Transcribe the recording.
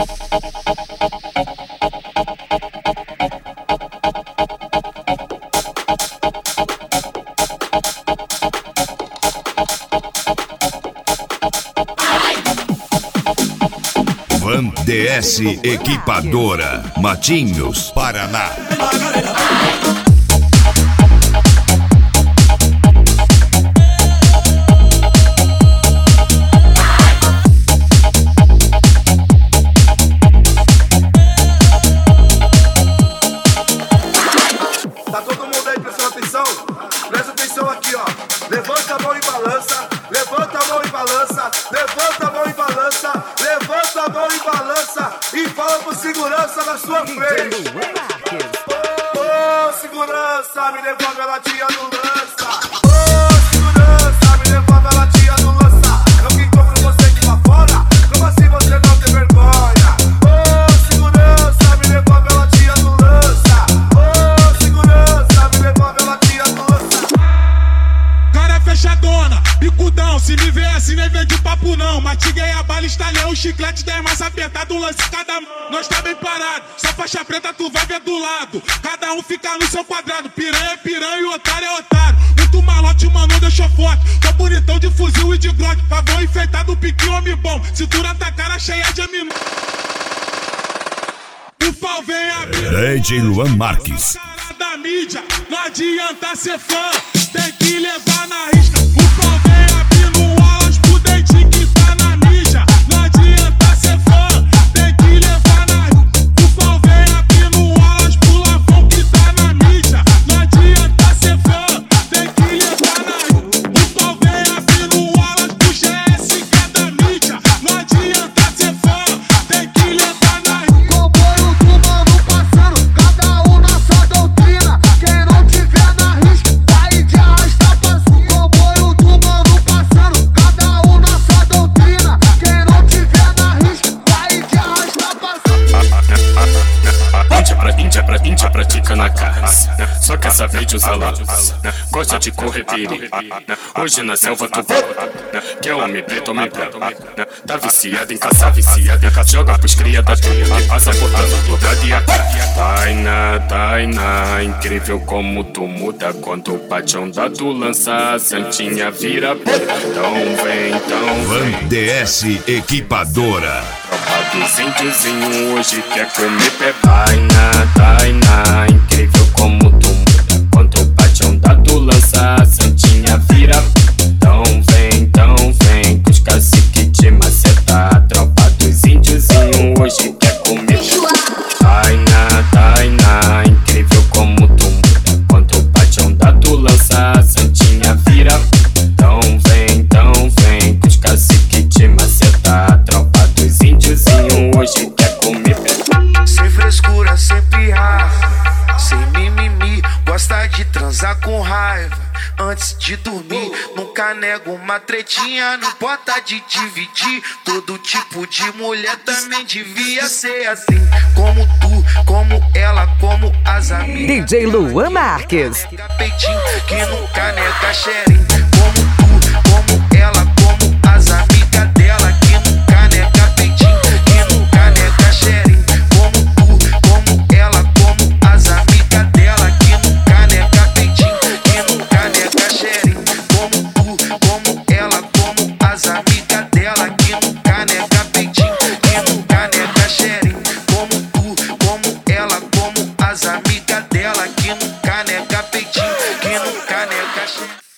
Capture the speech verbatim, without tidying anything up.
Van D S Equipadora, Matinhos, Paraná. Tá todo mundo aí prestando atenção? Presta atenção aqui, ó. Levanta a mão e balança. Levanta a mão e balança. Levanta a mão e balança. Levanta a mão e balança. E fala pro segurança na sua frente. Ô, oh, segurança, me devolve a latinha do lança. Ô, oh, segurança, me devolve a latinha do lança. Eu que compro você de lá fora. Como assim você não tem vergonha? Ô, oh, segurança, me devolve a latinha do lança. Ô, oh, segurança, me devolve a latinha do lança. Cara fechadona, bicudão, se me vê assim nem vem de papo não. Matiguei a bala, estalhei o chiclete, dez mais apertado, um lance cada mão. Nós tá bem parado, só faixa preta tu vai ver do lado. Cada um fica no seu quadrado, piranha é piranha e otário é otário. Muito malote, mano, deixou forte. Tô bonitão de fuzil e de glock, pavão enfeitado, piquinho, homem bom. Cintura tá cara cheia de amino. O pau vem abrir. D J Luan Marques. Da mídia, não adianta ser fã, tem que levar na risca. O pau vem abrindo alas pro dentinho que tá na mídia. Não adianta ser fã, tem que levar na risca. O pau vem abrindo alas pro lavão que tá na mídia. Não adianta ser fã, tem que levar na risca. O pau vem abrindo alas pro G S que é da mídia. Não adianta ser fã, tem que levar na risca. Comboio do mano passando, cada um na sua doutrina. Quem não tiver na risca, vai de arrasta pra cima. Comboio do mano passando, cada um na sua doutrina. Quem não tiver na risca, vai de arrasta pra cima. Índia pra Índia pra Índia pratica na casa. Só quer saber de usar lá. Gosta de correr perigo. Hoje na selva tu vai. Que é homem preto, homem branco. Tá viciado em caçar, viciado em caçar. Joga pros cria da turma que passa botando dobrado e a cara. Tainá, Tainá, incrível como tu muda. Quando o patrão da tu lança, a santinha vira puta. Então vem, então Van vem. D S Equipadora. Tropa dos índiozinho hoje quer comer pé. Tainá, Tainá, incrível como tu muda. Quando o patrão da tu lança, a santinha vira. Então vem, então vem, que os cacique te maceta. A tropa dos índiozinho hoje quer comer. Tainá, Tainá, incrível como tu muda. Quando o patrão da tu lança, a santinha vira. Então vem, então vem, que os cacique te maceta. A tropa dos índiozinho hoje quer comer. Sem frescura, sem pirraça, sem mimimi, gosta de transar com raiva antes de dormir. Nunca nego uma tretinha, não importa de dividir. Todo tipo de mulher também devia ser assim. Como tu, como ela, como as amigas. D J Luan Marques. Peitinho que nunca nega xerinho. Como tu, como ela, como as amigas dela. Que nunca nega peitinho, que nunca nega xerinho. Como tu, como ela, como as amigas dela. Que nunca nega peitinho, que nunca nega xerinho. Como tu, como ela, como as amigas dela. Que nunca nega peitinho, que nunca nega xerinho. Como tu, como ela, como as amigas dela. Que nunca nega peitinho, que nunca nega xerinho.